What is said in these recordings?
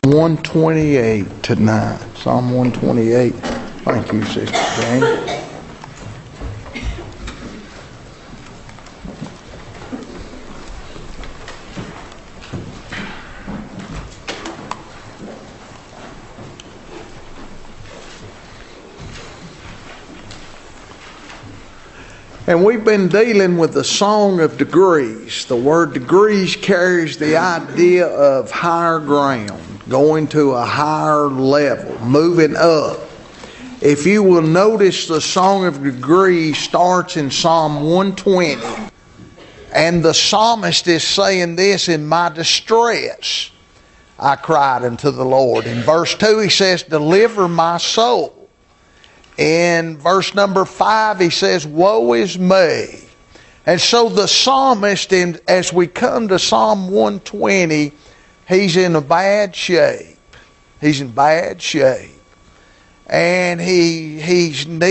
128 tonight. Psalm 128. Thank you, Sister Jane. And we've been dealing with the Song of Degrees. The word degrees carries the idea of higher ground, going to a higher level, moving up. If you will notice, the Song of Degrees starts in Psalm 120. And the psalmist is saying this: in my distress, I cried unto the Lord. In verse 2, he says, deliver my soul. In verse number 5, he says, woe is me. And so the psalmist, as we come to Psalm 120, he's in a bad shape. He's in bad shape. And he's in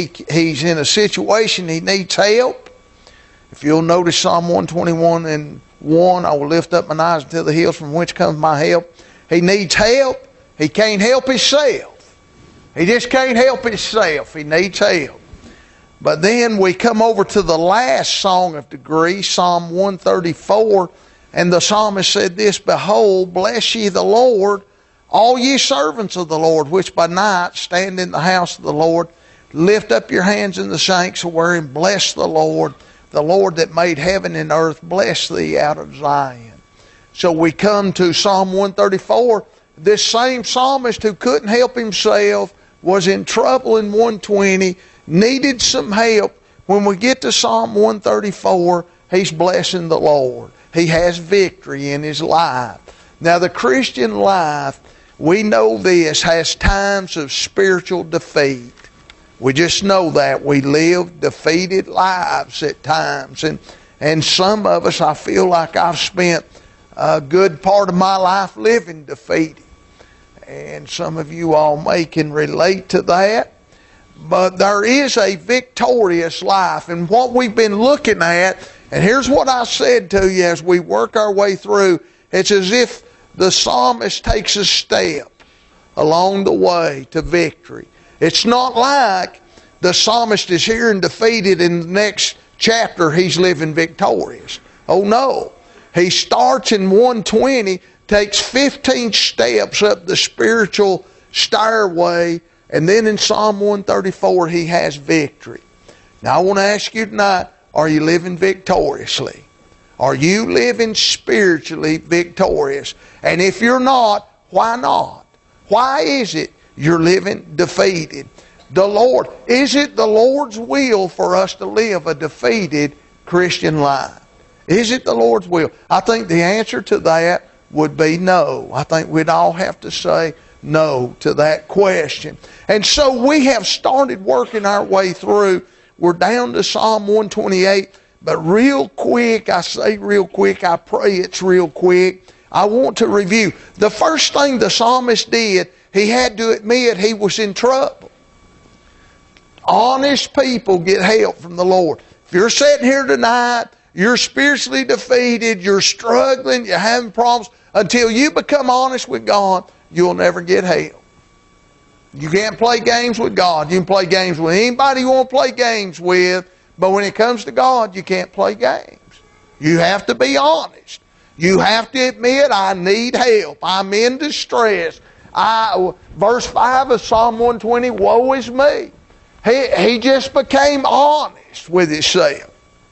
a situation he needs help. If you'll notice Psalm 121 and 1, I will lift up mine eyes unto the hills from which comes my help. He needs help. He can't help himself. He just can't help himself. He needs help. But then we come over to the last Song of Degrees, Psalm 134, and the psalmist said this: behold, bless ye the Lord, all ye servants of the Lord, which by night stand in the house of the Lord. Lift up your hands in the sanctuary and bless the Lord that made heaven and earth, bless thee out of Zion. So we come to Psalm 134. This same psalmist who couldn't help himself, was in trouble in 120, needed some help. When we get to Psalm 134, he's blessing the Lord. He has victory in his life. Now, the Christian life, we know this, has times of spiritual defeat. We just know that. We live defeated lives at times. And some of us, I feel like I've spent a good part of my life living defeated. And some of you all can relate to that. But there is a victorious life. And what we've been looking at, and here's what I said to you as we work our way through, it's as if the psalmist takes a step along the way to victory. It's not like the psalmist is here and defeated, in the next chapter he's living victorious. Oh no. He starts in 120, takes 15 steps up the spiritual stairway, and then in Psalm 134 he has victory. Now I want to ask you tonight, are you living victoriously? Are you living spiritually victorious? And if you're not, why not? Why is it you're living defeated? Is it the Lord's will for us to live a defeated Christian life? Is it the Lord's will? I think the answer to that would be no. I think we'd all have to say no to that question. And so we have started working our way through. We're down to Psalm 128. But real quick, I say real quick, I pray it's real quick, I want to review. The first thing the psalmist did, he had to admit he was in trouble. Honest people get help from the Lord. If you're sitting here tonight, you're spiritually defeated, you're struggling, you're having problems, until you become honest with God, you'll never get help. You can't play games with God. You can play games with anybody you want to play games with, but when it comes to God, you can't play games. You have to be honest. You have to admit, I need help. I'm in distress. Verse 5 of Psalm 120, woe is me. He just became honest with himself.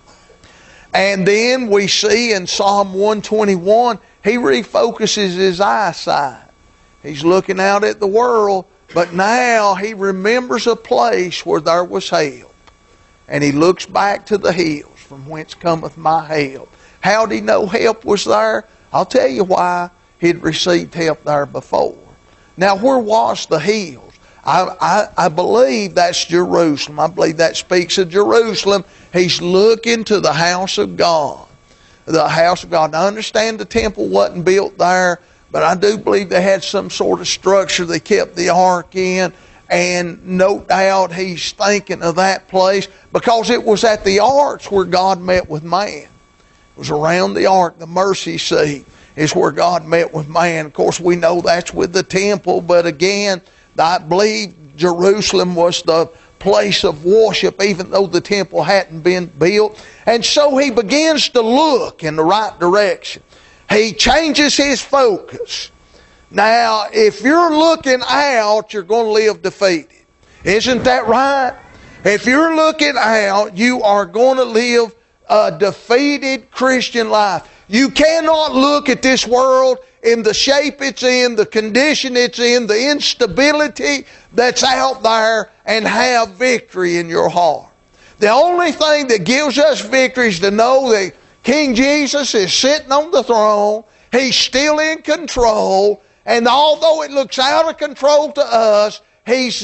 And then we see in Psalm 121, he refocuses his eyesight. He's looking out at the world, but now he remembers a place where there was help. And he looks back to the hills from whence cometh my help. How did he know help was there? I'll tell you why. He'd received help there before. Now, where was the hills? I believe that's Jerusalem. I believe that speaks of Jerusalem. He's looking to the house of God. The house of God. Now, I understand the temple wasn't built there, but I do believe they had some sort of structure they kept the ark in. And no doubt he's thinking of that place because it was at the ark where God met with man. It was around the ark, the mercy seat. is where God met with man. Of course, we know that's with the temple, but again, I believe Jerusalem was the place of worship, even though the temple hadn't been built. And so he begins to look in the right direction. He changes his focus. Now, if you're looking out, you're going to live defeated. Isn't that right? If you're looking out, you are going to live a defeated Christian life. You cannot look at this world in the shape it's in, the condition it's in, the instability that's out there, and have victory in your heart. The only thing that gives us victory is to know that King Jesus is sitting on the throne. He's still in control. And although it looks out of control to us, He's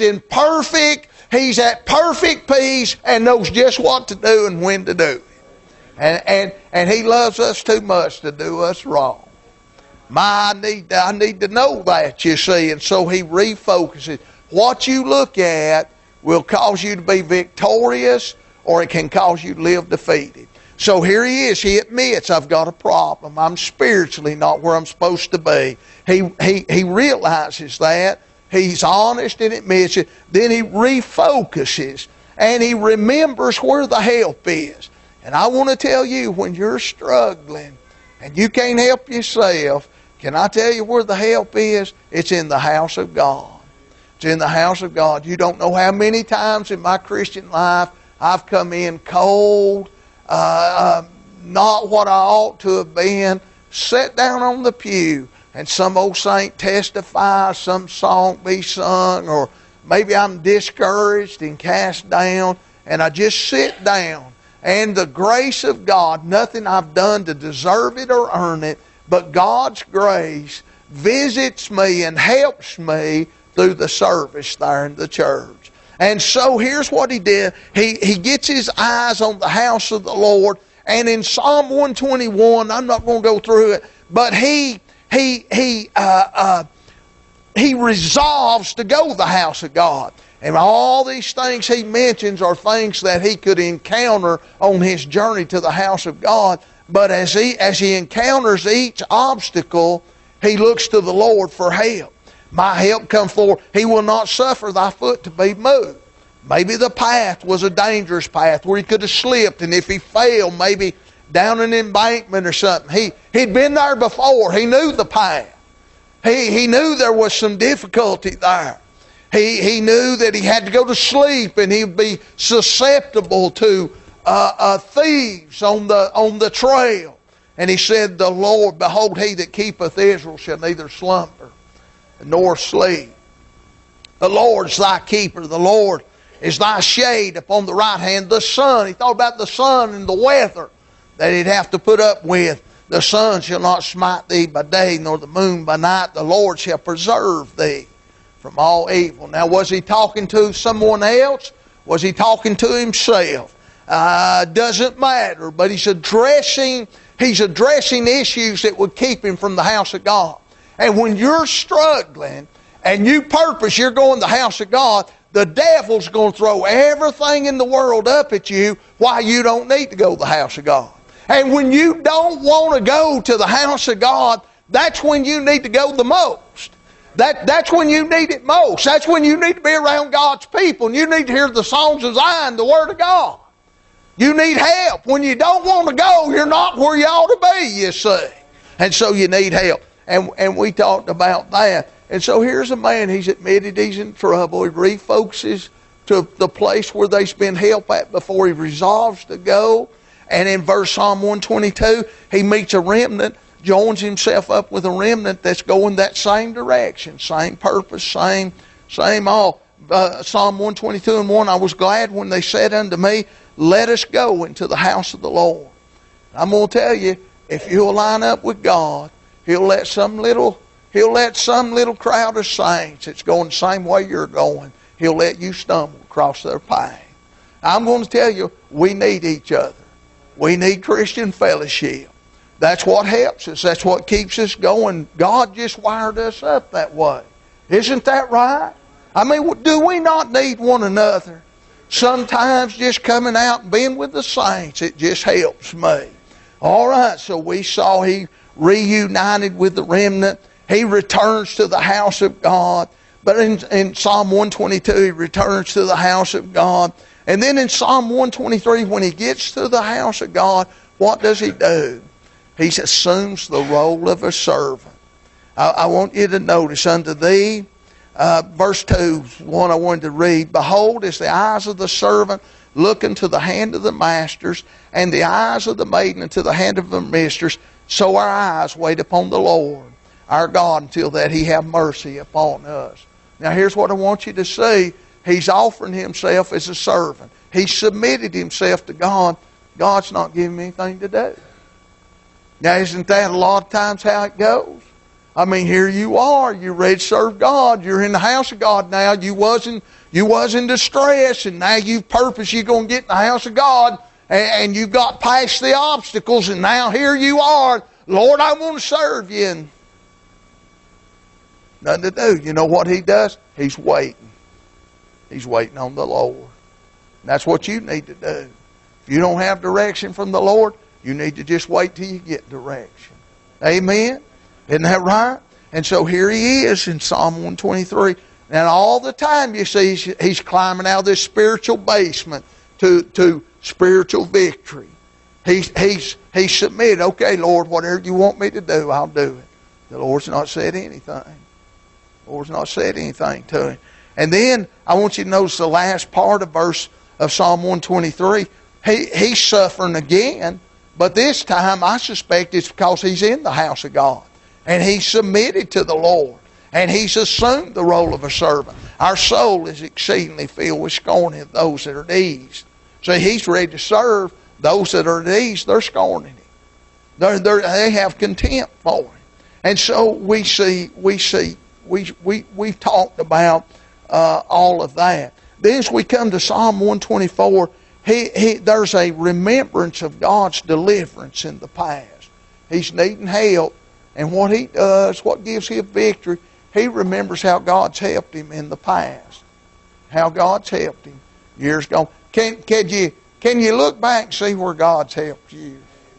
at perfect peace and knows just what to do and when to do it. And He loves us too much to do us wrong. I need to know that, you see. And so He refocuses. What you look at will cause you to be victorious, or it can cause you to live defeated. So here he is. He admits, I've got a problem. I'm spiritually not where I'm supposed to be. He realizes that. He's honest and admits it. Then he refocuses and he remembers where the help is. And I want to tell you, when you're struggling and you can't help yourself, can I tell you where the help is? It's in the house of God. It's in the house of God. You don't know how many times in my Christian life I've come in cold, not what I ought to have been, sat down on the pew, and some old saint testifies, some song be sung, or maybe I'm discouraged and cast down, and I just sit down. And the grace of God, nothing I've done to deserve it or earn it, but God's grace visits me and helps me through the service there in the church. And so here's what he did. He gets his eyes on the house of the Lord. And in Psalm 121, I'm not going to go through it, but he resolves to go to the house of God. And all these things he mentions are things that he could encounter on his journey to the house of God. But as he encounters each obstacle, he looks to the Lord for help. My help comes forward. He will not suffer thy foot to be moved. Maybe the path was a dangerous path where he could have slipped, and if he fell, maybe down an embankment or something. He'd been there before. He knew the path. He knew there was some difficulty there. He knew that he had to go to sleep, and he'd be susceptible to thieves on the trail. And he said, the Lord, behold, he that keepeth Israel shall neither slumber nor sleep. The Lord's thy keeper. The Lord is thy shade upon the right hand. The sun, he thought about the sun and the weather that he'd have to put up with. The sun shall not smite thee by day, nor the moon by night. The Lord shall preserve thee from all evil. Now, was he talking to someone else? Was he talking to himself? Doesn't matter, but he's addressing issues that would keep him from the house of God. And when you're struggling and you purpose you're going to the house of God, the devil's going to throw everything in the world up at you why you don't need to go to the house of God. And when you don't want to go to the house of God, that's when you need to go the most. That's when you need it most. That's when you need to be around God's people, and you need to hear the songs of Zion, the Word of God. You need help. When you don't want to go, you're not where you ought to be, you see. And so you need help. And we talked about that. And so here's a man, he's admitted he's in trouble. He refocuses to the place where there's been help at before. He resolves to go. And in verse Psalm 122, he meets a remnant, joins himself up with a remnant that's going that same direction, same purpose, same all. Psalm 122:1, I was glad when they said unto me, let us go into the house of the Lord. I'm going to tell you, if you'll line up with God, He'll let some little crowd of saints that's going the same way you're going, He'll let you stumble across their path. I'm going to tell you, we need each other. We need Christian fellowship. That's what helps us. That's what keeps us going. God just wired us up that way. Isn't that right? I mean, do we not need one another? Sometimes just coming out and being with the saints, it just helps me. All right, so we saw he reunited with the remnant. He returns to the house of God. But in Psalm 122, he returns to the house of God. And then in Psalm 123, when he gets to the house of God, what does he do? He assumes the role of a servant. I want you to notice, unto thee, verse 2, one I wanted to read. Behold, as the eyes of the servant look into the hand of the masters, and the eyes of the maiden into the hand of the mistress, so our eyes wait upon the Lord, our God, until that he have mercy upon us. Now here's what I want you to see. He's offering himself as a servant. He submitted himself to God. God's not giving him anything to do. Now isn't that a lot of times how it goes? I mean, here you are. You're ready to serve God. You're in the house of God now. You was in distress, and now you've purposed you're going to get in the house of God, and you got past the obstacles, and now here you are. Lord, I want to serve you. And nothing to do. You know what he does? He's waiting. He's waiting on the Lord. And that's what you need to do. If you don't have direction from the Lord, you need to just wait till you get direction. Amen? Isn't that right? And so here he is in Psalm 123. And all the time you see he's climbing out of this spiritual basement to spiritual victory. He's submitted. Okay, Lord, whatever you want me to do, I'll do it. The Lord's not said anything. The Lord's not said anything to him. And then I want you to notice the last part of Psalm 123. He's suffering again, but this time I suspect it's because he's in the house of God. And he's submitted to the Lord. And he's assumed the role of a servant. Our soul is exceedingly filled with scorning of those that are at ease. So he's ready to serve. Those that are at ease, they're scorning him. They have contempt for him. And so we've talked about all of that. Then as we come to Psalm 124, there's a remembrance of God's deliverance in the past. He's needing help. And what he does, what gives him victory, he remembers how God's helped him in the past. How God's helped him years ago. Can you look back and see where God's helped you?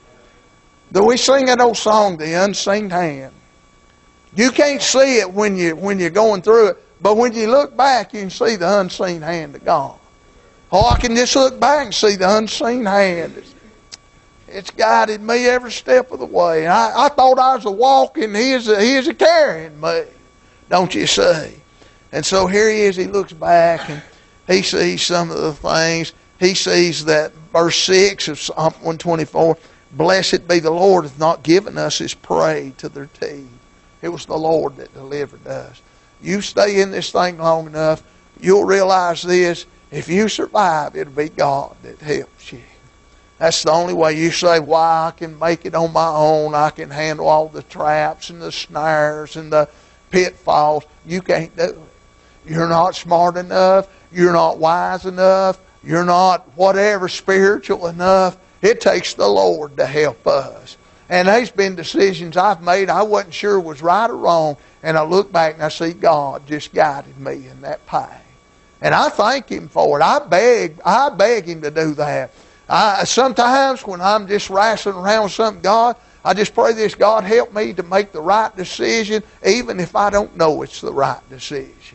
Do we sing that old song, The Unseen Hand? You can't see it when you're going through it, but when you look back, you can see the unseen hand of God. Oh, I can just look back and see the unseen hand. It's guided me every step of the way. I thought I was a walking, he is a carrying me. Don't you see? And so here he is, he looks back and he sees some of the things. He sees that verse 6 of Psalm 124, blessed be the Lord hath not given us his prey to their teeth. It was the Lord that delivered us. You stay in this thing long enough, you'll realize this. If you survive, it'll be God that helps you. That's the only way. You say, why, I can make it on my own. I can handle all the traps and the snares and the pitfalls. You can't do it. You're not smart enough. You're not wise enough. You're not whatever spiritual enough. It takes the Lord to help us. And there's been decisions I've made I wasn't sure was right or wrong. And I look back and I see God just guided me in that path. And I thank him for it. I beg him to do that. Sometimes when I'm just wrestling around with something, God, I just pray this, God, help me to make the right decision, even if I don't know it's the right decision.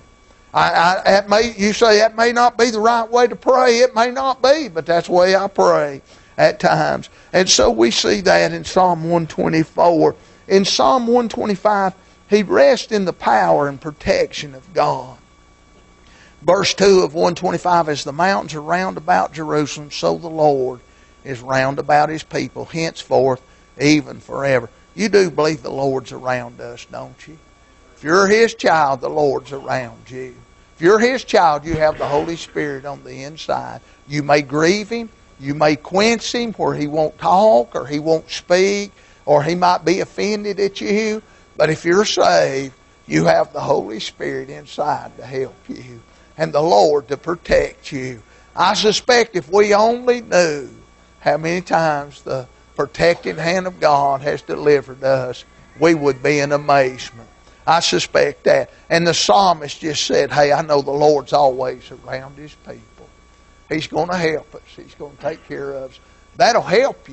You say that may not be the right way to pray. It may not be, but that's the way I pray at times. And so we see that in Psalm 124. In Psalm 125, he rests in the power and protection of God. Verse 2 of 125, as the mountains are round about Jerusalem, so the Lord is round about his people, henceforth, even forever. You do believe the Lord's around us, don't you? If you're his child, the Lord's around you. If you're his child, you have the Holy Spirit on the inside. You may grieve him, you may quench him where he won't talk or he won't speak or he might be offended at you. But if you're saved, you have the Holy Spirit inside to help you and the Lord to protect you. I suspect if we only knew how many times the protecting hand of God has delivered us, we would be in amazement. I suspect that. And the psalmist just said, hey, I know the Lord's always around his people. He's going to help us. He's going to take care of us. That'll help you.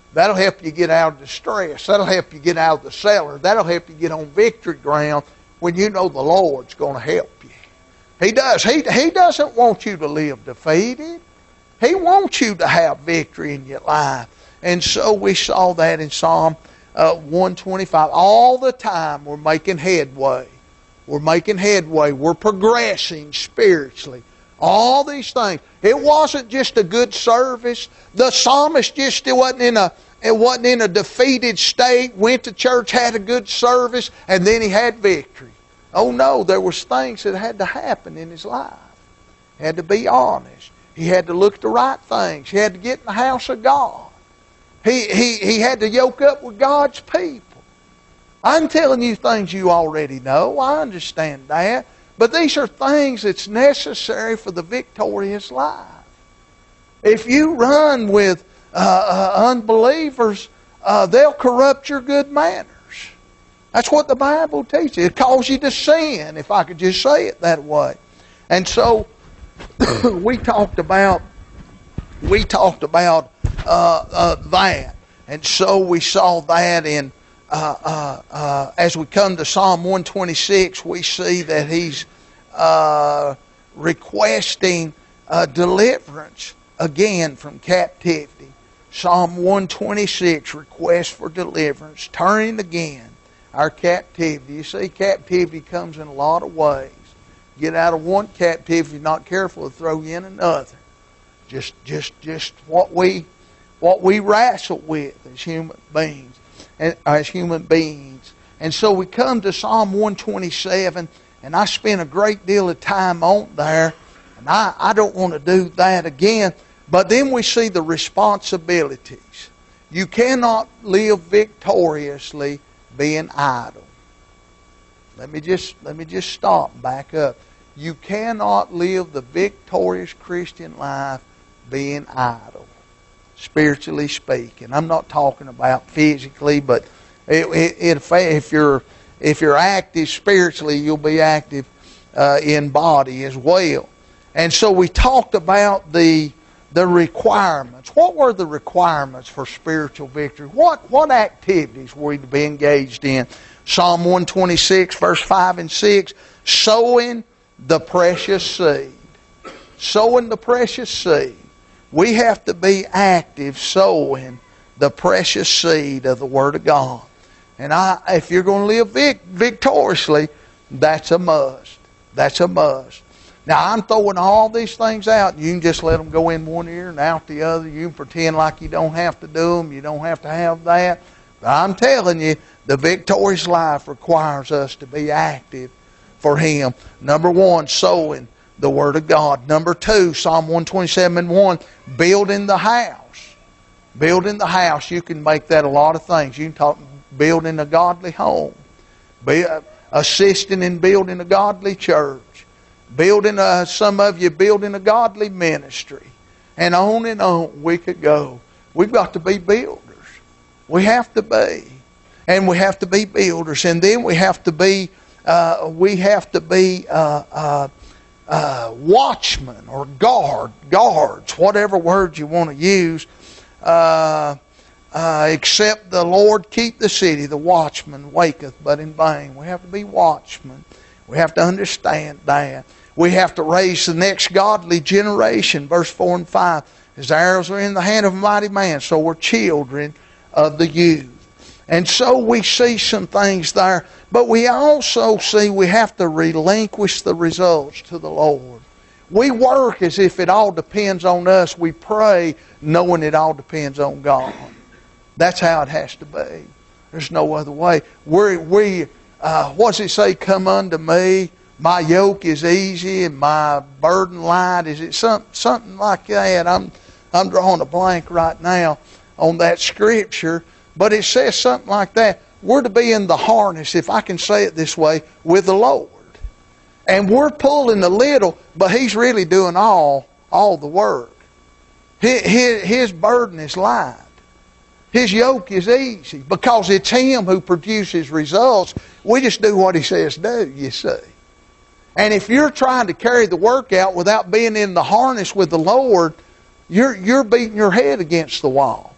That'll help you get out of distress. That'll help you get out of the cellar. That'll help you get on victory ground when you know the Lord's going to help you. He does. He doesn't want you to live defeated. He wants you to have victory in your life. And so we saw that in Psalm 125. All the time we're making headway. We're making headway. We're progressing spiritually. All these things. It wasn't just a good service. The psalmist just wasn't in a defeated state, went to church, had a good service, and then he had victory. Oh no, there was things that had to happen in his life. He had to be honest. He had to look at the right things. He had to get in the house of God. He had to yoke up with God's people. I'm telling you things you already know. I understand that. But these are things that's necessary for the victorious life. If you run with unbelievers, they'll corrupt your good manners. That's what the Bible teaches. It calls you to sin, if I could just say it that way. And so we talked about that. And so we saw that in as we come to Psalm 126, we see that he's requesting deliverance again from captivity. Psalm 126, request for deliverance, turning again our captivity. You see, captivity comes in a lot of ways. Get out of one captivity, if you're not careful, to throw you in another. Just what we wrestle with as human beings. And so we come to Psalm 127, and I spent a great deal of time on there, and I don't want to do that again. But then we see the responsibilities. You cannot live victoriously being idle. Let me just stop and back up. You cannot live the victorious Christian life being idle, spiritually speaking. I'm not talking about physically, but if you're active spiritually, you'll be active in body as well. And so we talked about the requirements. What were the requirements for spiritual victory? What activities were we to be engaged in? Psalm 126, verse 5 and 6, sowing the precious seed. Sowing the precious seed. We have to be active sowing the precious seed of the Word of God. And if you're going to live victoriously, that's a must. That's a must. Now, I'm throwing all these things out. You can just let them go in one ear and out the other. You can pretend like you don't have to do them. You don't have to have that. But I'm telling you, the victorious life requires us to be active for Him. Number one, sowing the Word of God. Number two, Psalm 127:1, building the house. Building the house. You can make that a lot of things. You can talk building a godly home. Assisting in building a godly church. Building some of you building a godly ministry. And on we could go. We've got to be builders. We have to be. And we have to be builders. And then we have to be watchmen or guards, whatever word you want to use. Except the Lord keep the city, the watchman waketh but in vain. We have to be watchmen. We have to understand that. We have to raise the next godly generation. Verse 4 and 5. His arrows are in the hand of a mighty man, so we're children of the youth. And so we see some things there. But we also see we have to relinquish the results to the Lord. We work as if it all depends on us. We pray knowing it all depends on God. That's how it has to be. There's no other way. What does it say? Come unto me. My yoke is easy and my burden light. Is it something like that? I'm drawing a blank right now on that scripture. But it says something like that. We're to be in the harness, if I can say it this way, with the Lord. And we're pulling a little, but He's really doing all the work. His burden is light. His yoke is easy because it's Him who produces results. We just do what He says do, you see. And if you're trying to carry the work out without being in the harness with the Lord, you're beating your head against the wall.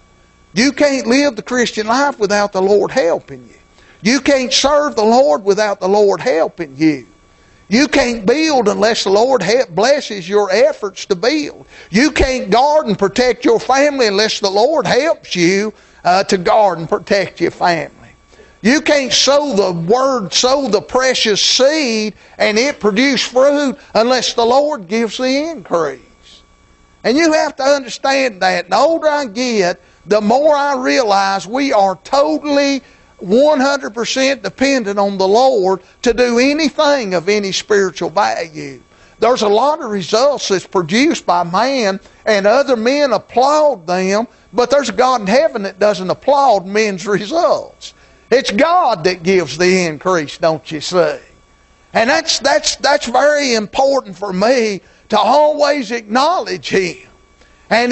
You can't live the Christian life without the Lord helping you. You can't serve the Lord without the Lord helping you. You can't build unless the Lord blesses your efforts to build. You can't guard and protect your family unless the Lord helps you to guard and protect your family. You can't sow the word, sow the precious seed, and it produce fruit unless the Lord gives the increase. And you have to understand that. The older I get, the more I realize we are totally 100% dependent on the Lord to do anything of any spiritual value. There's a lot of results that's produced by man, and other men applaud them, but there's a God in heaven that doesn't applaud men's results. It's God that gives the increase, don't you see? And that's very important for me to always acknowledge Him. And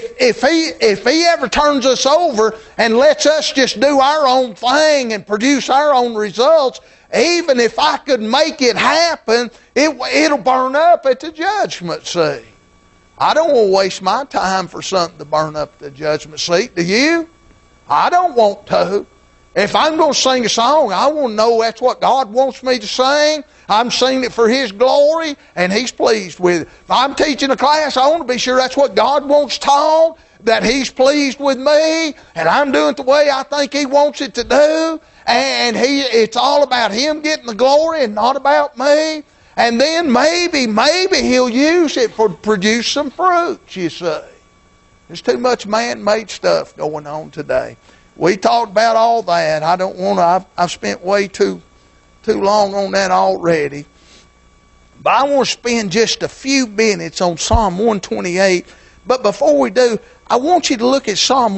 if he ever turns us over and lets us just do our own thing and produce our own results, even if I could make it happen, it'll burn up at the judgment seat. I don't want to waste my time for something to burn up at the judgment seat. Do you? I don't want to. If I'm going to sing a song, I want to know that's what God wants me to sing. I'm singing it for His glory, and He's pleased with it. If I'm teaching a class, I want to be sure that's what God wants taught, that He's pleased with me, and I'm doing it the way I think He wants it to do, and it's all about Him getting the glory and not about me. And then maybe He'll use it for produce some fruit, you see. There's too much man-made stuff going on today. We talked about all that. I don't want to. I've spent way too long on that already. But I want to spend just a few minutes on Psalm 128. But before we do, I want you to look at Psalm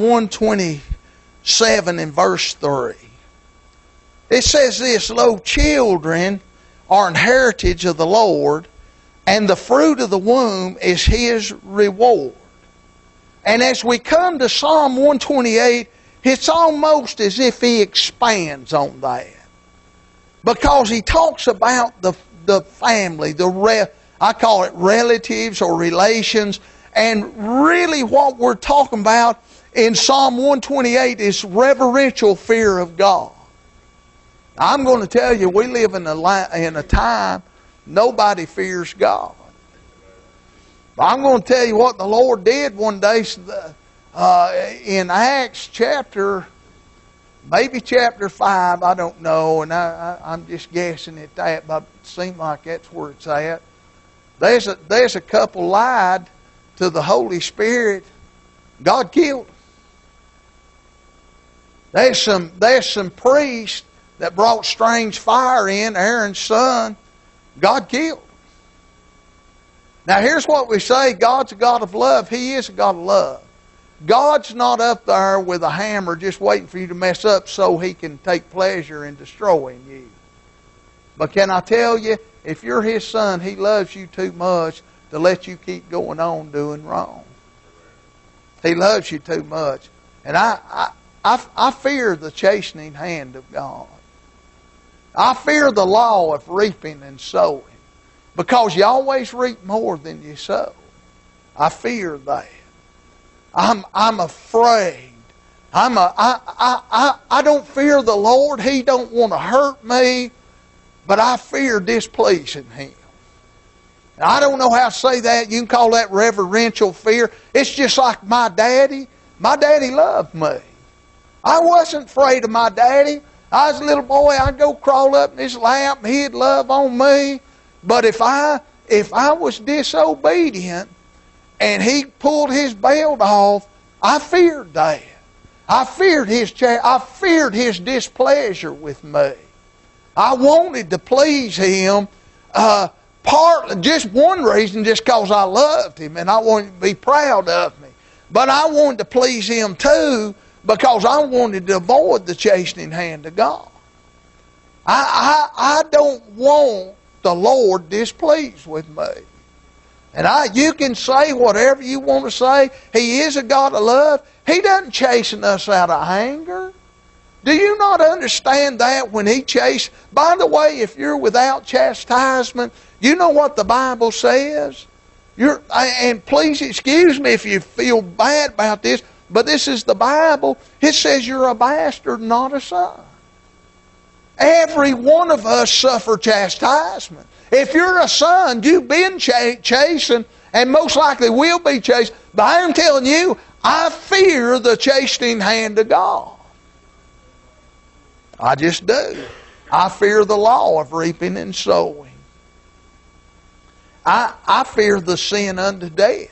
127 and verse 3. It says this, "Lo, children are an heritage of the Lord, and the fruit of the womb is His reward." And as we come to Psalm 128, it's almost as if he expands on that. Because he talks about the family, I call it relatives or relations. And really what we're talking about in Psalm 128 is reverential fear of God. I'm going to tell you, we live in a time nobody fears God. I'm going to tell you what the Lord did one day. In Acts maybe chapter 5, I don't know, and I'm just guessing at that, but it seems like that's where it's at. There's a couple lied to the Holy Spirit. God killed them. There's some priests that brought strange fire in, Aaron's son. God killed them. Now here's what we say, God's a God of love. He is a God of love. God's not up there with a hammer just waiting for you to mess up so He can take pleasure in destroying you. But can I tell you, if you're His son, He loves you too much to let you keep going on doing wrong. He loves you too much. And I fear the chastening hand of God. I fear the law of reaping and sowing. Because you always reap more than you sow. I fear that. I'm afraid. I don't fear the Lord. He don't want to hurt me, but I fear displeasing Him. Now, I don't know how to say that. You can call that reverential fear. It's just like my daddy. My daddy loved me. I wasn't afraid of my daddy. I was a little boy. I'd go crawl up in his lap and he'd love on me. But if I was disobedient, and he pulled his belt off, I feared that. I feared his displeasure with me. I wanted to please him, partly just one reason, just because I loved him and I wanted to be proud of me. But I wanted to please him too because I wanted to avoid the chastening hand of God. I don't want the Lord displeased with me. And you can say whatever you want to say. He is a God of love. He doesn't chasten us out of anger. Do you not understand that when He chases? By the way, if you're without chastisement, you know what the Bible says? And please excuse me if you feel bad about this, But this is the Bible. It says you're a bastard, not a son. Every one of us suffer chastisement. If you're a son, you've been chastened, and most likely will be chastened. But I am telling you, I fear the chastening hand of God. I just do. I fear the law of reaping and sowing. I fear the sin unto death.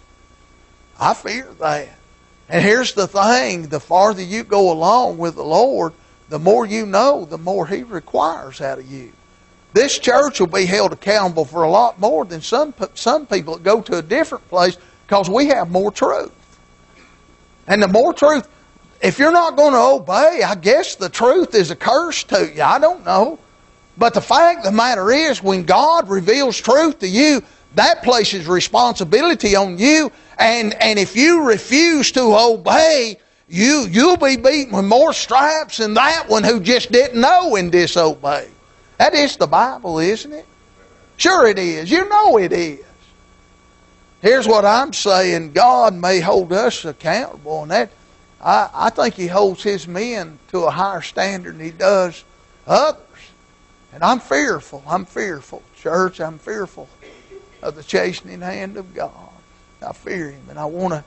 I fear that. And here's the thing, the farther you go along with the Lord, the more you know, the more He requires out of you. This church will be held accountable for a lot more than some people that go to a different place, because we have more truth. And the more truth, if you're not going to obey, I guess the truth is a curse to you. I don't know. But the fact of the matter is, when God reveals truth to you, that places responsibility on you. And if you refuse to obey, you'll be beaten with more stripes than that one who just didn't know and disobeyed. That is the Bible, isn't it? Sure it is. You know it is. Here's what I'm saying. God may hold us accountable, and that I think He holds His men to a higher standard than He does others. And I'm fearful. I'm fearful. Church, I'm fearful of the chastening hand of God. I fear Him, and I want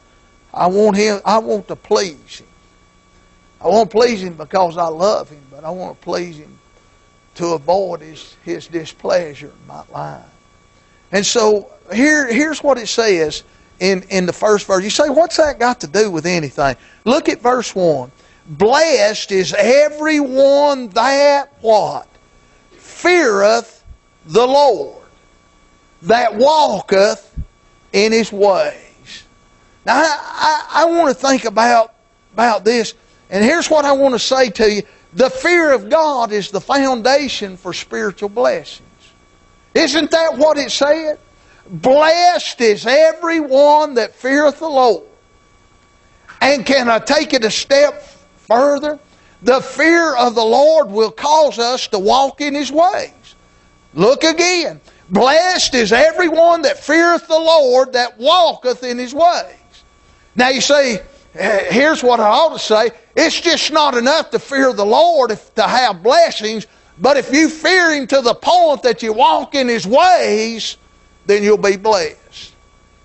to please Him. I want to please Him because I love Him, but I want to please Him to avoid His displeasure in my life. And so here's what it says in the first verse. You say, what's that got to do with anything? Look at verse 1. Blessed is everyone that what? Feareth the Lord, that walketh in His ways. Now, I want to think about this, and here's what I want to say to you. The fear of God is the foundation for spiritual blessings. Isn't that what it said? Blessed is everyone that feareth the Lord. And can I take it a step further? The fear of the Lord will cause us to walk in His ways. Look again. Blessed is everyone that feareth the Lord, that walketh in His ways. Now you say, here's what I ought to say. It's just not enough to fear the Lord to have blessings, but if you fear Him to the point that you walk in His ways, then you'll be blessed.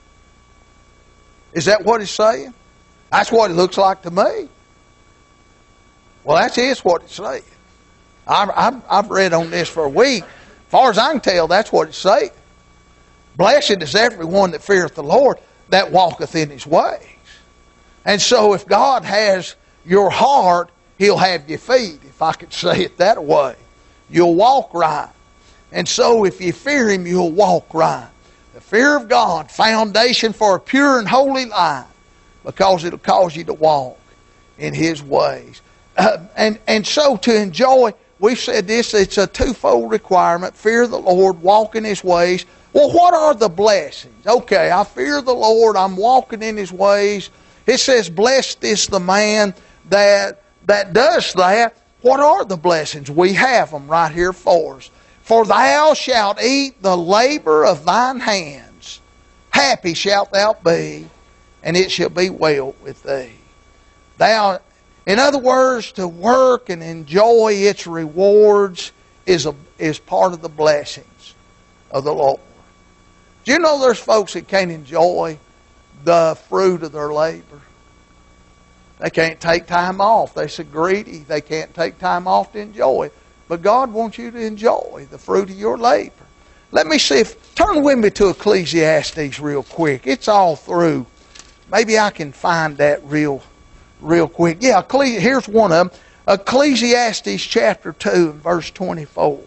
Is that what it's saying? That's what it looks like to me. Well, that's what it's saying. I've read on this for a week. As far as I can tell, that's what it's saying. Blessed is everyone that feareth the Lord, that walketh in His ways. And so if God has your heart, He'll have your feet, if I could say it that way. You'll walk right. And so if you fear Him, you'll walk right. The fear of God, foundation for a pure and holy life, because it'll cause you to walk in His ways. And so to enjoy, we've said this, it's a twofold requirement. Fear the Lord, walk in His ways. Well, what are the blessings? Okay, I fear the Lord, I'm walking in His ways. It says, blessed is the man that does that. What are the blessings? We have them right here for us. For thou shalt eat the labor of thine hands. Happy shalt thou be, and it shall be well with thee. In other words, to work and enjoy its rewards is part of the blessings of the Lord. Do you know there's folks that can't enjoy the fruit of their labor? They can't take time off. They're so greedy, they can't take time off to enjoy it. But God wants you to enjoy the fruit of your labor. Let me see turn with me to Ecclesiastes real quick. It's all through. Maybe I can find that real quick. Yeah, here's one of them. Ecclesiastes chapter 2 and verse 24.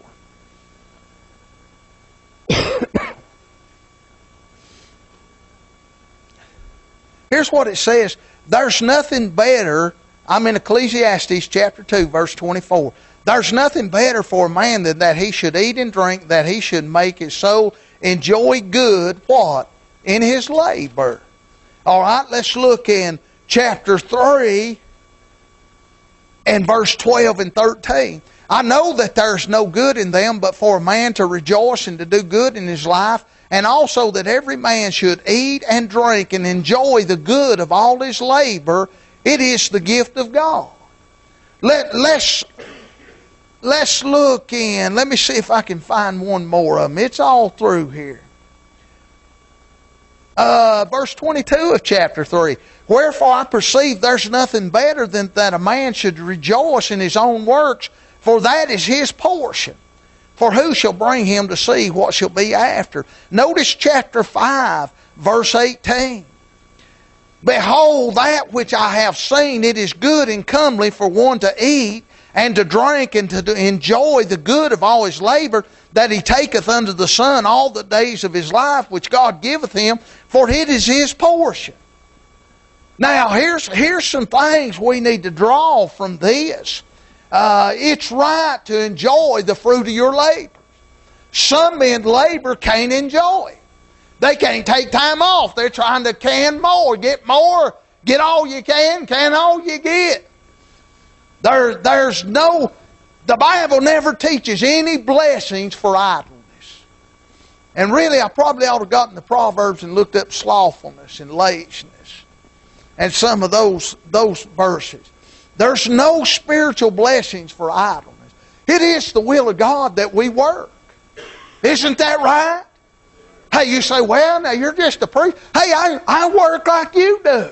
Here's what it says. There's nothing better. I'm in Ecclesiastes chapter 2 verse 24. There's nothing better for a man than that he should eat and drink, that he should make his soul enjoy good, what? In his labor. All right, let's look in chapter 3 and verse 12 and 13. I know that there's no good in them, but for a man to rejoice and to do good in his life, and also that every man should eat and drink and enjoy the good of all his labor. It is the gift of God. Let's look in. Let me see if I can find one more of them. It's all through here. Verse 22 of chapter 3. Wherefore I perceive there's nothing better than that a man should rejoice in his own works, for that is his portion. For who shall bring him to see what shall be after? Notice chapter 5, verse 18. Behold, that which I have seen, it is good and comely for one to eat and to drink and to enjoy the good of all his labor, that he taketh under the sun all the days of his life, which God giveth him, for it is his portion. Now, here's some things we need to draw from this. It's right to enjoy the fruit of your labor. Some men labor can't enjoy. They can't take time off. They're trying to can more, get all you can all you get. There's no, the Bible never teaches any blessings for idleness. And really, I probably ought to have gotten the Proverbs and looked up slothfulness and laziness and some of those verses. There's no spiritual blessings for idleness. It is the will of God that we work. Isn't that right? Hey, you say, well, now you're just a priest. Hey, I work like you do.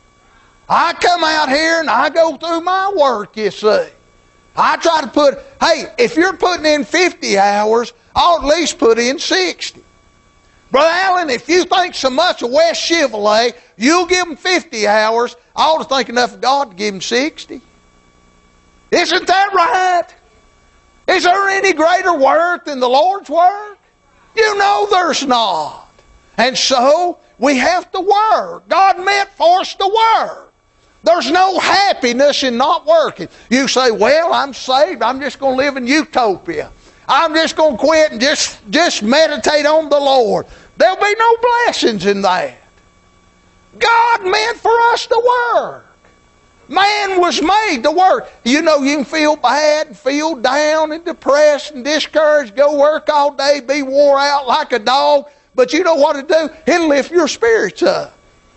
I come out here and I go through my work, you see. I try to hey, if you're putting in 50 hours, I'll at least put in 60. Brother Allen, if you think so much of West Chevrolet, you'll give them 50 hours. I ought to think enough of God to give them 60. Isn't that right? Is there any greater work than the Lord's work? You know there's not. And so, we have to work. God meant for us to work. There's no happiness in not working. You say, well, I'm saved. I'm just going to live in utopia. I'm just going to quit and just meditate on the Lord. There'll be no blessings in that. God meant for us to work. Man was made to work. You know, you can feel bad and feel down and depressed and discouraged, go work all day, be wore out like a dog. But you know what it do? It'll lift your spirits up.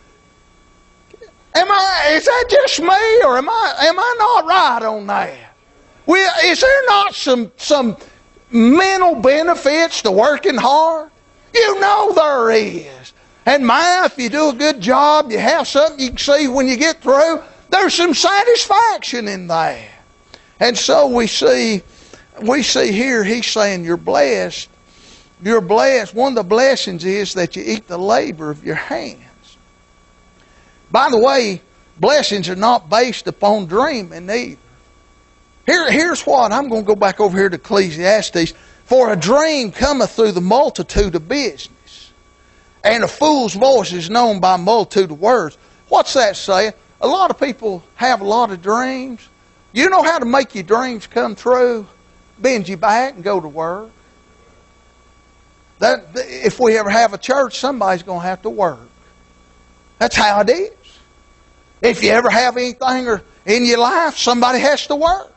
Is that just me, or am I not right on that? Is there not some mental benefits to working hard? You know there is. And if you do a good job, you have something you can see when you get through, there's some satisfaction in that. And so we see here, he's saying you're blessed. You're blessed. One of the blessings is that you eat the labor of your hands. By the way, blessings are not based upon dreaming either. Here's what. I'm going to go back over here to Ecclesiastes. For a dream cometh through the multitude of business, and a fool's voice is known by a multitude of words. What's that saying? A lot of people have a lot of dreams. You know how to make your dreams come true? Bend your back and go to work. If we ever have a church, somebody's going to have to work. That's how it is. If you ever have anything in your life, somebody has to work.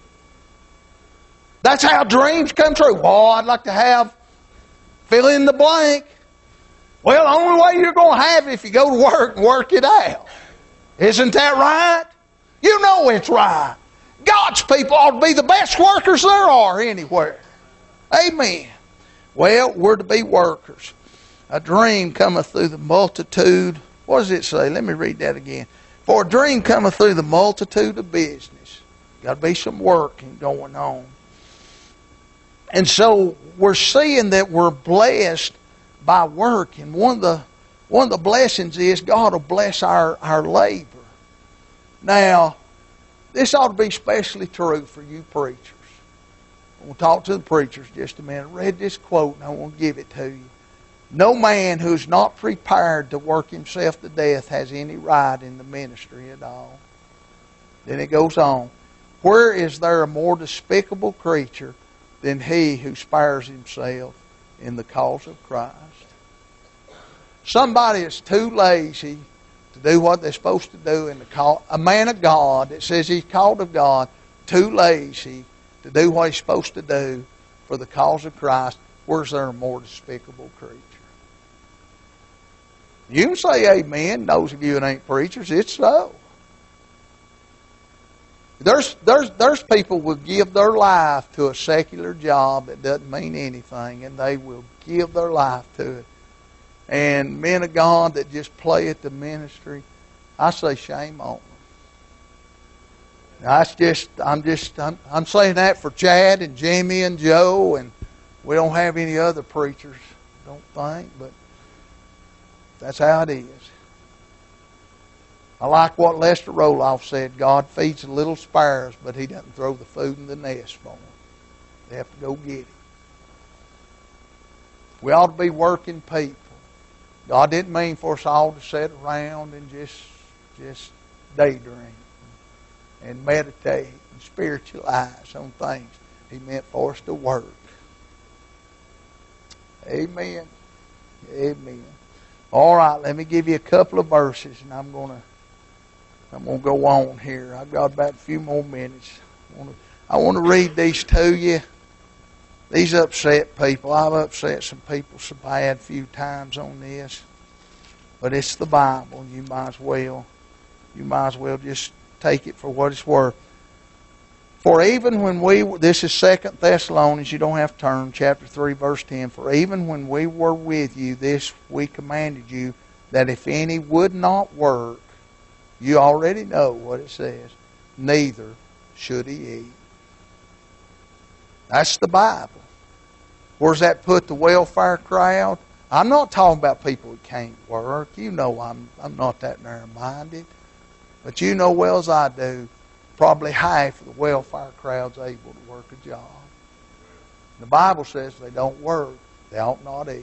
That's how dreams come true. Oh, I'd like to fill in the blank. Well, the only way you're going to have it if you go to work and work it out. Isn't that right? You know it's right. God's people ought to be the best workers there are anywhere. Amen. Well, we're to be workers. A dream cometh through the multitude. What does it say? Let me read that again. For a dream cometh through the multitude of business. Got to be some working going on. And so we're seeing that we're blessed by working. One of the blessings is God will bless our labor. Now, this ought to be especially true for you preachers. We'll talk to the preachers just a minute. I read this quote and I want to give it to you. No man who's not prepared to work himself to death has any right in the ministry at all. Then it goes on. Where is there a more despicable creature than he who spares himself in the cause of Christ? Somebody is too lazy to do what they're supposed to do in the call. A man of God that says he's called of God, too lazy to do what he's supposed to do for the cause of Christ. Where's there a more despicable creature? You can say amen, those of you that ain't preachers, it's so. There's people will give their life to a secular job that doesn't mean anything, and they will give their life to it. And men of God that just play at the ministry, I say shame on them. I'm saying that for Chad and Jimmy and Joe, and we don't have any other preachers, don't think, but that's how it is. I like what Lester Roloff said, God feeds the little sparrows, but He doesn't throw the food in the nest for them. They have to go get it. We ought to be working people. God didn't mean for us all to sit around and just daydream and meditate and spiritualize on things. He meant for us to work. Amen. Amen. All right, let me give you a couple of verses, and I'm going to go on here. I've got about a few more minutes. I want to read these to you. These upset people. I've upset some people so bad a few times on this. But it's the Bible. You might as well just take it for what it's worth. For even when this is 2 Thessalonians, you don't have to turn, chapter 3, verse 10. For even when we were with you, this we commanded you, that if any would not work, you already know what it says, neither should he eat. That's the Bible. Where's that put the welfare crowd? I'm not talking about people who can't work. You know I'm not that narrow-minded. But you know well as I do, probably half of the welfare crowd's able to work a job. The Bible says they don't work, they ought not eat.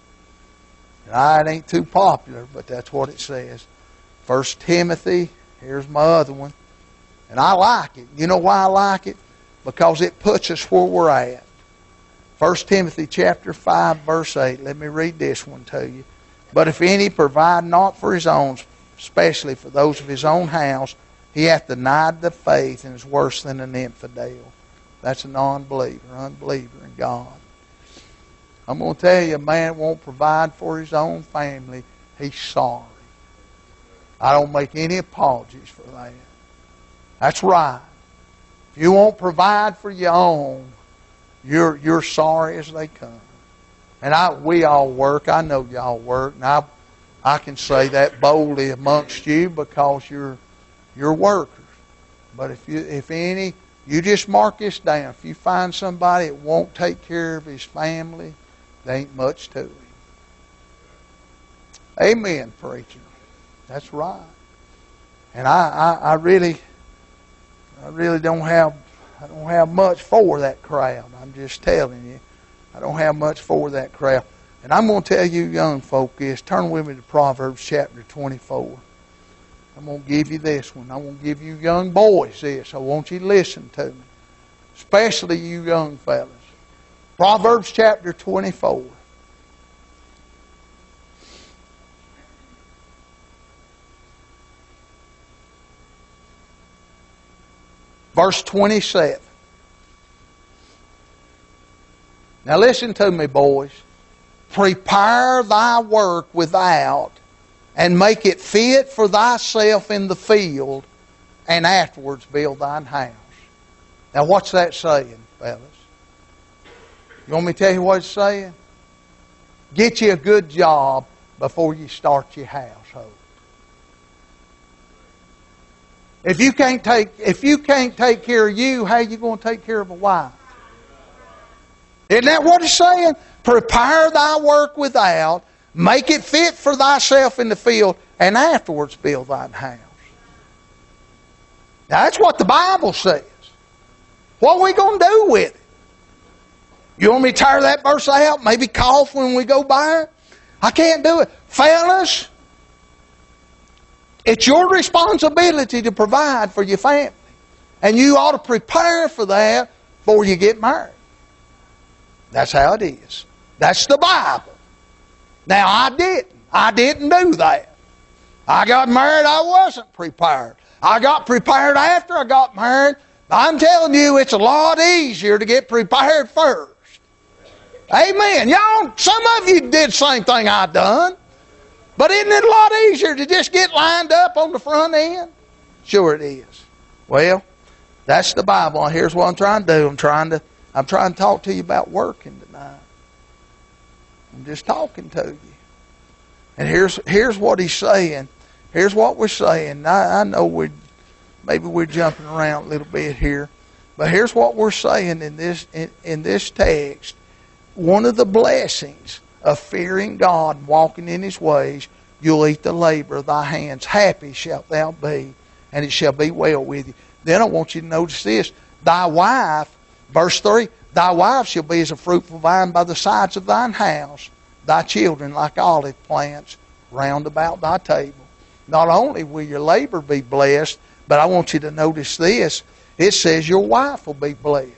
And it ain't too popular, but that's what it says. 1 Timothy, here's my other one. And I like it. You know why I like it? Because it puts us where we're at. 1 Timothy chapter 5, verse 8. Let me read this one to you. But if any provide not for his own, especially for those of his own house, he hath denied the faith and is worse than an infidel. That's a non-believer, unbeliever in God. I'm going to tell you, a man won't provide for his own family, he's sorry. I don't make any apologies for that. That's right. If you won't provide for your own, you're sorry as they come. And we all work. I know y'all work. And I can say that boldly amongst you because you're workers. But if any, you just mark this down. If you find somebody that won't take care of his family, there ain't much to him. Amen, preacher. That's right. And I really don't have much for that crowd. I'm just telling you. I don't have much for that crowd. And I'm going to tell you young folk this. Turn with me to Proverbs chapter 24. I'm going to give you this one. I'm going to give you young boys this. I want you to listen to me. Especially you young fellas. Proverbs chapter 24. Verse 27. Now listen to me, boys. Prepare thy work without, and make it fit for thyself in the field, and afterwards build thine house. Now what's that saying, fellas? You want me to tell you what it's saying? Get you a good job before you start your household. If you can't take care of you, how are you going to take care of a wife? Isn't that what it's saying? Prepare thy work without, make it fit for thyself in the field, and afterwards build thine house. Now that's what the Bible says. What are we going to do with it? You want me to tear that verse out? Maybe cough when we go by it? I can't do it. Fellas, it's your responsibility to provide for your family. And you ought to prepare for that before you get married. That's how it is. That's the Bible. Now I didn't do that. I got married, I wasn't prepared. I got prepared after I got married. I'm telling you, it's a lot easier to get prepared first. Amen. Y'all, some of you did the same thing I done. But isn't it a lot easier to just get lined up on the front end? Sure it is. Well, that's the Bible. Here's what I'm trying to do. I'm trying to talk to you about working tonight. I'm just talking to you. And here's what he's saying. Here's what we're saying. I know maybe we're jumping around a little bit here. But here's what we're saying in this text. One of the blessings of fearing God and walking in His ways, you'll eat the labor of thy hands. Happy shalt thou be, and it shall be well with you. Then I want you to notice this. Thy wife, verse 3, thy wife shall be as a fruitful vine by the sides of thine house, thy children like olive plants round about thy table. Not only will your labor be blessed, but I want you to notice this. It says your wife will be blessed.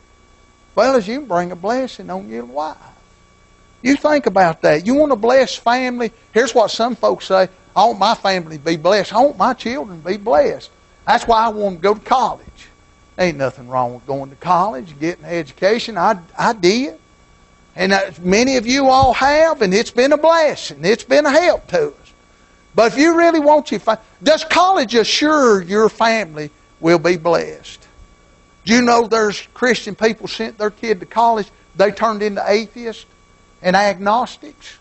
Well, as you can bring a blessing on your wife. You think about that. You want a blessed family? Here's what some folks say. I want my family to be blessed. I want my children to be blessed. That's why I want to go to college. Ain't nothing wrong with going to college, getting an education. I did. And many of you all have, and it's been a blessing. It's been a help to us. But if you really want your family, does college assure your family will be blessed? Do you know there's Christian people sent their kid to college, they turned into atheists and agnostics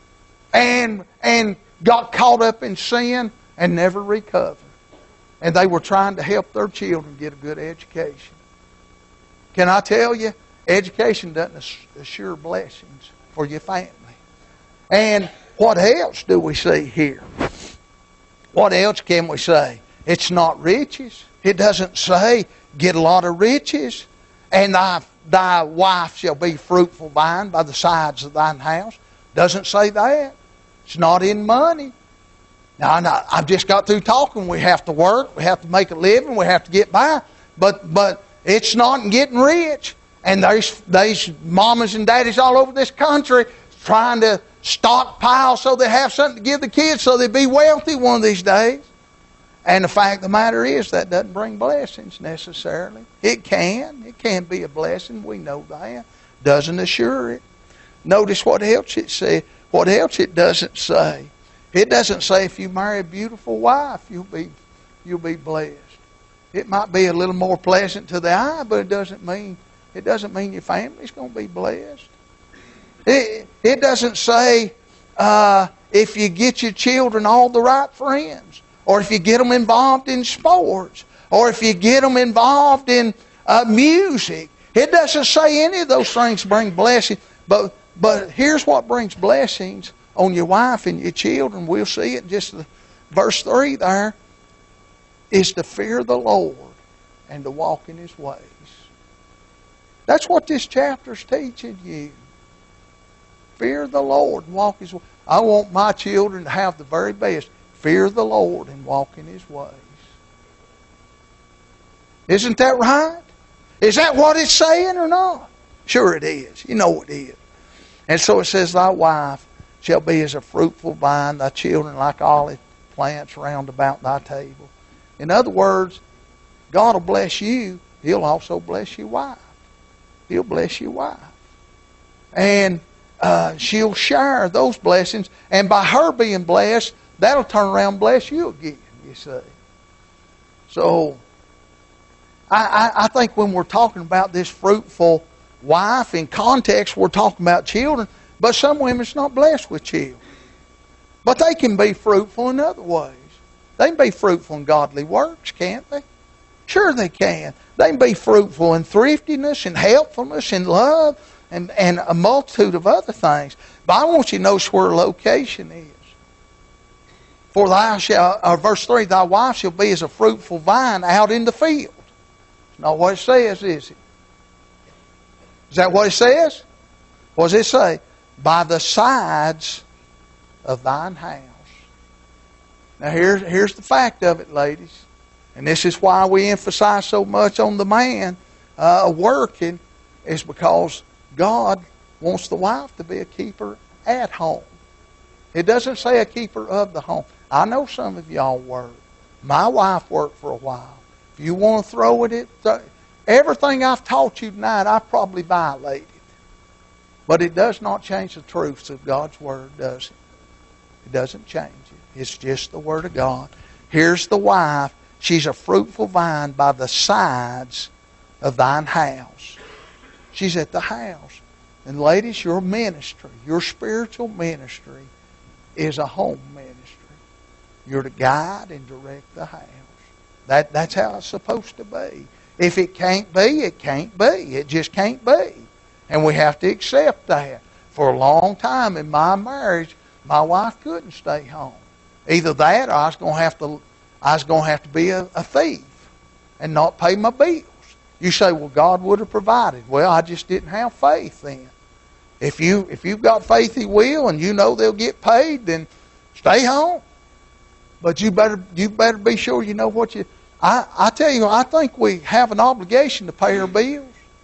and got caught up in sin and never recovered. And they were trying to help their children get a good education. Can I tell you, education doesn't assure blessings for your family. And what else do we see here? What else can we say? It's not riches. It doesn't say get a lot of riches. And thy wife shall be fruitful vine by the sides of thine house. Doesn't say that. It's not in money. Now, I've just got through talking. We have to work. We have to make a living. We have to get by. But it's not in getting rich. And there's mamas and daddies all over this country trying to stockpile so they have something to give the kids so they'll be wealthy one of these days. And the fact of the matter is that doesn't bring blessings necessarily. It can. It can be a blessing. We know that. Doesn't assure it. Notice what else it says. What else it doesn't say. It doesn't say if you marry a beautiful wife, you'll be blessed. It might be a little more pleasant to the eye, but it doesn't mean your family's going to be blessed. It doesn't say if you get your children all the right friends, or if you get them involved in sports, or if you get them involved in music. It doesn't say any of those things bring blessing. But here's what brings blessings on your wife and your children. We'll see it in just verse 3 there. Is to fear the Lord and to walk in His ways. That's what this chapter's teaching you. Fear the Lord and walk His ways. I want my children to have the very best. Fear the Lord and walk in His ways. Isn't that right? Is that what it's saying or not? Sure it is. You know it is. And so it says, thy wife shall be as a fruitful vine, thy children like olive plants round about thy table. In other words, God will bless you. He'll also bless your wife. He'll bless your wife. And she'll share those blessings. And by her being blessed, that'll turn around and bless you again, you see. So, I think when we're talking about this fruitful wife, in context, we're talking about children. But some women's not blessed with children. But they can be fruitful in other ways. They can be fruitful in godly works, can't they? Sure they can. They can be fruitful in thriftiness and helpfulness and love and a multitude of other things. But I want you to notice where location is. For thou shalt, verse 3, thy wife shall be as a fruitful vine out in the field. It's not what it says, is it? Is that what it says? What does it say? By the sides of thine house. Now here's the fact of it, ladies. And this is why we emphasize so much on the man working, is because God wants the wife to be a keeper at home. It doesn't say a keeper of the home. I know some of y'all work. My wife worked for a while. If you want to throw it, everything I've taught you tonight, I've probably violated. But it does not change the truths of God's Word, does it? It doesn't change it. It's just the Word of God. Here's the wife. She's a fruitful vine by the sides of thine house. She's at the house. And ladies, your ministry, your spiritual ministry is a home ministry. You're to guide and direct the house. That's how it's supposed to be. If it can't be, it can't be. It just can't be. And we have to accept that. For a long time in my marriage, my wife couldn't stay home. Either that or I was going to have to be a thief and not pay my bills. You say, well, God would have provided. Well, I just didn't have faith then. If you've got faith He will and you know they'll get paid, then stay home. But you better be sure you know what you... I tell you, I think we have an obligation to pay our bills.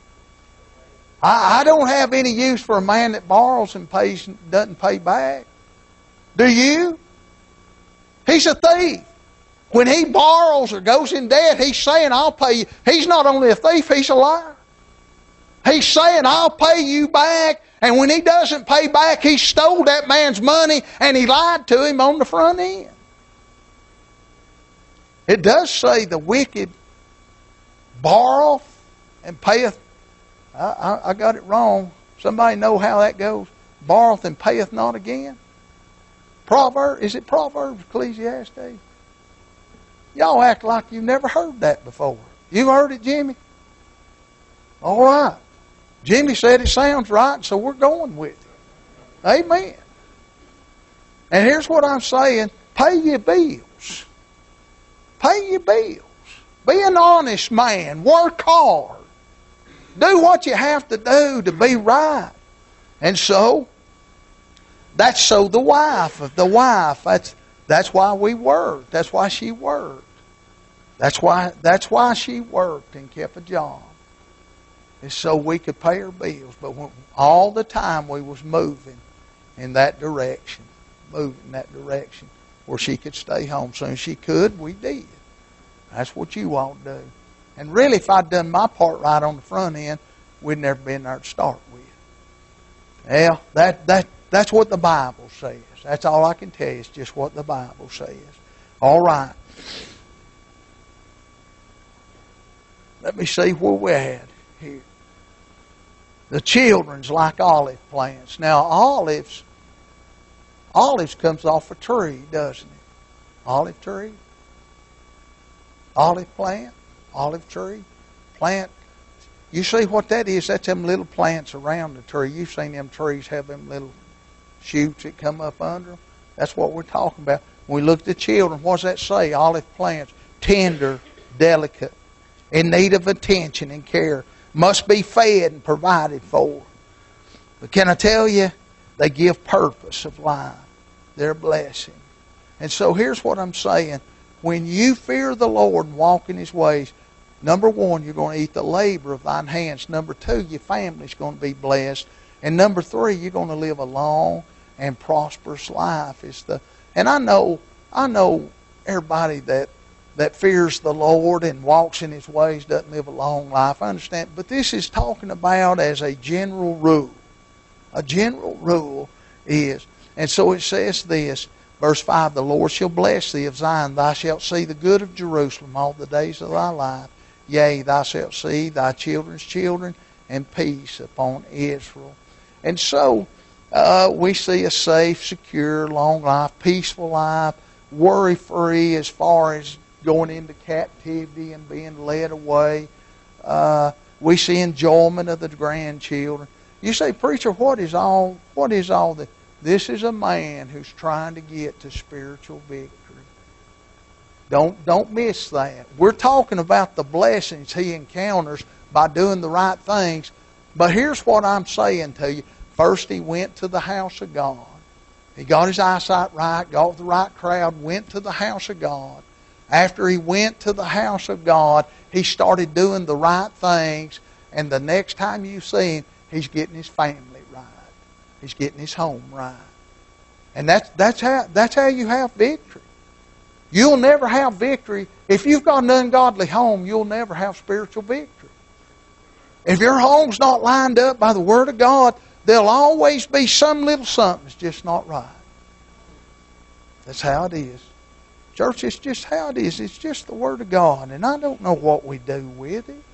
I don't have any use for a man that borrows and doesn't pay back. Do you? He's a thief. When he borrows or goes in debt, he's saying, I'll pay you. He's not only a thief, he's a liar. He's saying, I'll pay you back. And when he doesn't pay back, he stole that man's money and he lied to him on the front end. It does say the wicked borroweth and payeth. I got it wrong. Somebody know how that goes? Borroweth and payeth not again. Is it Proverbs, Ecclesiastes? Y'all act like you've never heard that before. You've heard it, Jimmy? All right. Jimmy said it sounds right, so we're going with it. Amen. And here's what I'm saying. Pay your bills. Pay your bills. Be an honest man. Work hard. Do what you have to do to be right. And so, that's the wife. That's why we worked. That's why she worked. That's why she worked and kept a job. It's so we could pay her bills. But all the time we was moving in that direction. Moving in that direction where she could stay home. Soon as she could, we did. That's what you all do. And really, if I'd done my part right on the front end, we'd never been there to start with. Well, that's what the Bible says. That's all I can tell you. It's just what the Bible says. All right. Let me see where we're at here. The children's like olive plants. Now, olives comes off a tree, doesn't it? Olive tree. Olive plant. Olive tree. Plant. You see what that is? That's them little plants around the tree. You've seen them trees have them little shoots that come up under them. That's what we're talking about. When we look at the children, what does that say? Olive plants. Tender, delicate, in need of attention and care. Must be fed and provided for. But can I tell you, they give purpose of life. They're a blessing. And so here's what I'm saying. When you fear the Lord and walk in His ways, number one, you're going to eat the labor of thine hands. Number two, your family's going to be blessed. And number three, you're going to live a long and prosperous life. And I know everybody that fears the Lord and walks in His ways doesn't live a long life. I understand. But this is talking about as a general rule. A general rule is, and so it says this, verse 5, the Lord shall bless thee of Zion. Thou shalt see the good of Jerusalem all the days of thy life. Yea, thou shalt see thy children's children, and peace upon Israel. And so we see a safe, secure, long life, peaceful life, worry-free as far as going into captivity and being led away. We see enjoyment of the grandchildren. You say, preacher, what is all that? This is a man who's trying to get to spiritual victory. Don't miss that. We're talking about the blessings he encounters by doing the right things. But here's what I'm saying to you. First, he went to the house of God. He got his eyesight right, got with the right crowd, went to the house of God. After he went to the house of God, he started doing the right things. And the next time you see him, he's getting his family right. He's getting his home right. And that's how you have victory. You'll never have victory. If you've got an ungodly home, you'll never have spiritual victory. If your home's not lined up by the Word of God, there'll always be some little something that's just not right. That's how it is. Church, it's just how it is. It's just the Word of God. And I don't know what we do with it.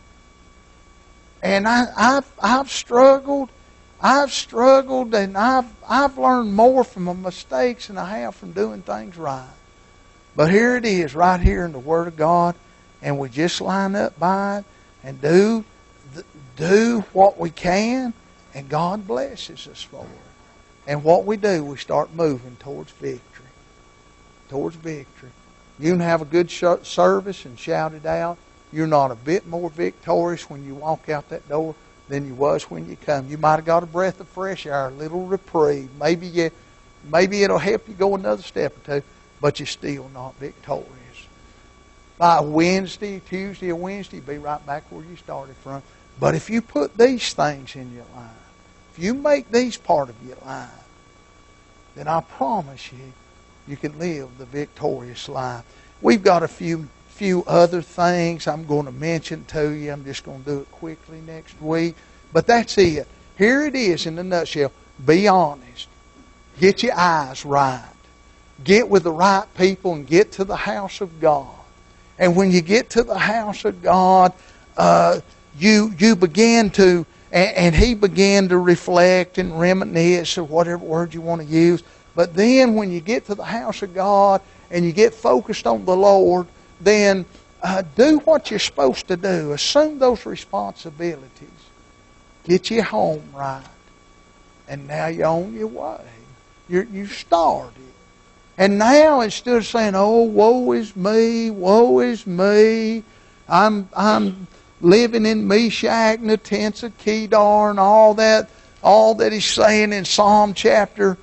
And I've struggled. I've struggled, and I've learned more from my mistakes than I have from doing things right. But here it is, right here in the Word of God, and we just line up by it and do what we can, and God blesses us for it. And what we do, we start moving towards victory. Towards victory. You can have a good service and shout it out. You're not a bit more victorious when you walk out that door than you was when you come. You might have got a breath of fresh air, a little reprieve. Maybe it'll help you go another step or two, but you're still not victorious. By Wednesday, Tuesday or Wednesday, you'll be right back where you started from. But if you put these things in your life, if you make these part of your life, then I promise you, you can live the victorious life. We've got a few other things I'm going to mention to you. I'm just going to do it quickly next week. But that's it. Here it is in a nutshell. Be honest. Get your eyes right. Get with the right people and get to the house of God. And when you get to the house of God, you begin to, and he began to reflect and reminisce, or whatever word you want to use. But then when you get to the house of God and you get focused on the Lord, then do what you're supposed to do. Assume those responsibilities. Get your home right. And now you're on your way. You started. And now instead of saying, oh, woe is me, I'm living in Meshach and the tents of Kedar and all that he's saying in Psalm chapter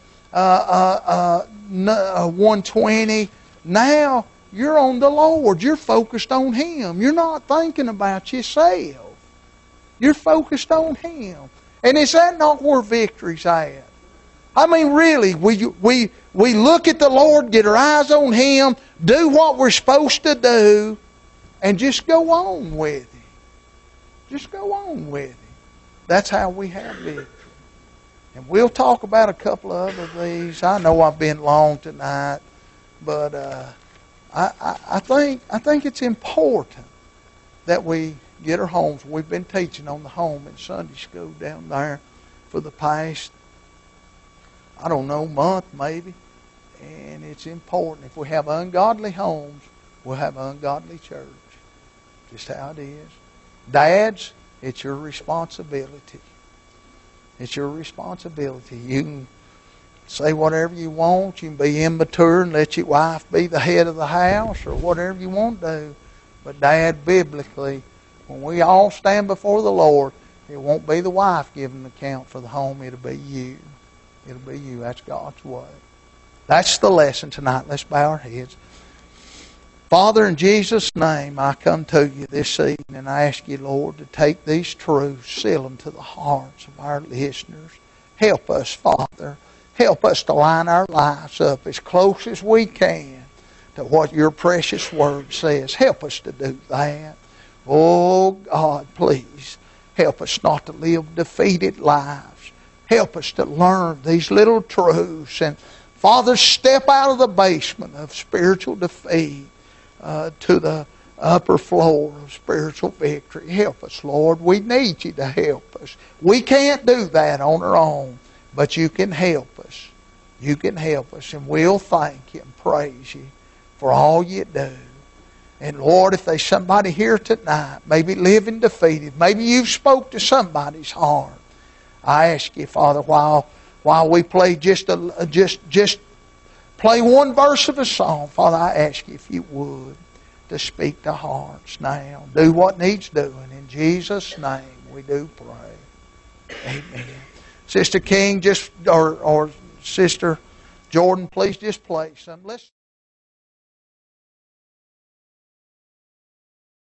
120. Now you're on the Lord. You're focused on Him. You're not thinking about yourself. You're focused on Him. And is that not where victory's at? I mean, really, we look at the Lord, get our eyes on Him, do what we're supposed to do, and just go on with it. Just go on with it. That's how we have victory. And we'll talk about a couple of other these. I know I've been long tonight, but I think it's important that we get our homes. We've been teaching on the home in Sunday school down there for the past, I don't know, month maybe. And it's important. If we have ungodly homes, we'll have ungodly church. Just how it is. Dads, it's your responsibility. It's your responsibility. You can say whatever you want. You can be immature and let your wife be the head of the house or whatever you want to do. But Dad, biblically, when we all stand before the Lord, it won't be the wife giving the account for the home. It'll be you. It'll be you. That's God's way. That's the lesson tonight. Let's bow our heads. Father, in Jesus' name, I come to you this evening and I ask you, Lord, to take these truths, seal them to the hearts of our listeners. Help us, Father. Help us to line our lives up as close as we can to what your precious word says. Help us to do that. Oh, God, please, help us not to live defeated lives. Help us to learn these little truths. And, Father, step out of the basement of spiritual defeat to the upper floor of spiritual victory. Help us, Lord. We need you to help us. We can't do that on our own, but you can help us. You can help us, and we'll thank you and praise you for all you do. And Lord, if there's somebody here tonight, maybe living defeated, maybe you've spoke to somebody's heart, I ask you, Father, while we play just play one verse of a song, Father, I ask you if you would to speak to hearts now. Do what needs doing. In Jesus' name we do pray. Amen. Sister King, or Sister Jordan, please just play some. Let's